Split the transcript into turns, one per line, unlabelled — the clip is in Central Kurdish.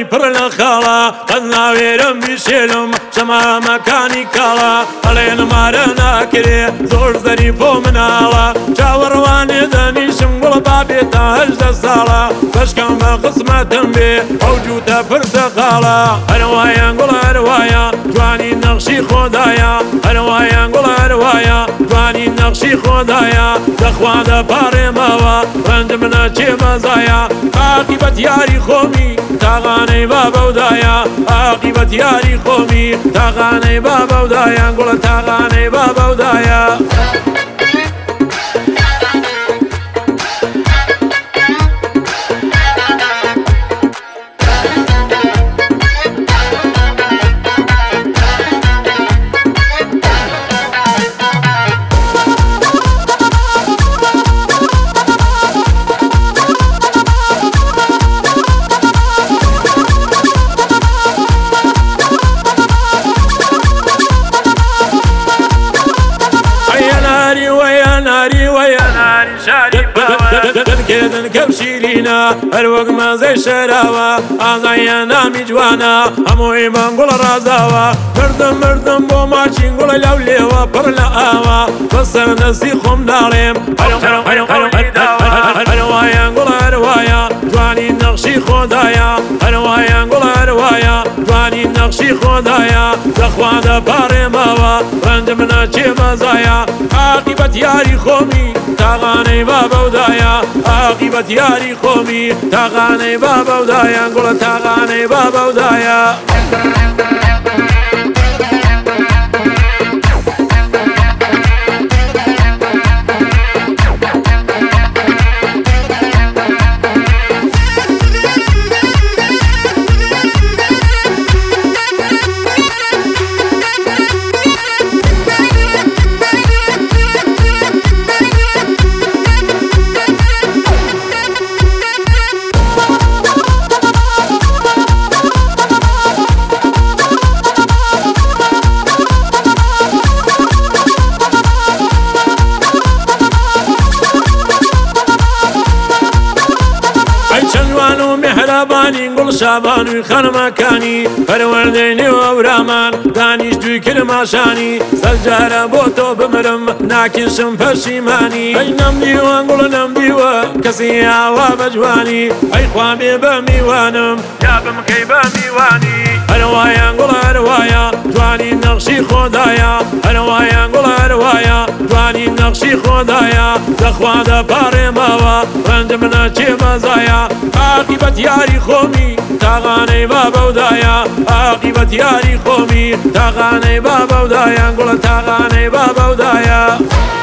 پڕ لە خاڵە قەت ناوێرم بیشێلم شەمامەکانی کاڵە هەڵێن مارە ناکرێ زۆر زەری بۆ مناڵە چاوەڕوانێ دەنیشم گوڵ بابێتە 18 ساڵە بەشکەم بە قسمەتم بێ ئەو جووتە پرتەقاڵە هەروایە گوڵ هەروایە جوانی نەخشی خۆدایە هەروایە گوڵ هەروایە جوانی نەخشی خۆدایە دەخوا دەپاڕێمەوە ڕەنجم نەچێ مەزایە عاقیبەت یاری خۆمی تاغانەی بابەودایە عاقیبەت یاری خۆمی تاغانەی بابەودایە گوڵە تاغانەی بابەودایە دەنکێدن کەم شیرینە هەروەک مەزەی شەراوە ئازایە نامی جوانە هەمووی بەنگوڵ ڕازاوە مردم بۆ ماچین گوڵە لەو لێوە پڕ لە ئاوە بەسەر نەزی خۆم داڵێم هەروایە گوڵ هەروایە جوانی نەخشی خۆدایە هەروایە گوڵ هەروایە جوانی نەخشی خۆدایە دەخوا دەپاڕێمەوە ڕەنجم نەچێ مەزایە عاقیبەت یاری خۆمی تاغانەی بابەودایە عاقیبەت یاری خۆمی تاغانەی بابەودایە گوڵە تاغانەی بابەودایە مهربانی گل شابانوی خانمەکانی پەروەردەی نێوەورامان دانیش دوی کرماشانی سەرجارە بۆ تۆ بمرم ناکێشم پەشیمانی ئەی نەمدیوە گوڵ نەمدیوە کەسی ئاوا بە جوانی ئەی خوا بێ بە میوانم یا بمکەی بە میوانی هەروایە گوڵ هەروایە جوانی نەخشی خۆدایە هەروایە گوڵ هەروایە جوانی نەخشی خۆدایە دەخوا دەپاڕێمەوە ڕەنجم نەچێ مەزایە عاقیبەت یاری خۆمی تاغانەی بابەودایە عاقیبەت یاری خۆمی تاغانەی بابەودایە گوڵە تاغانەی بابەودایە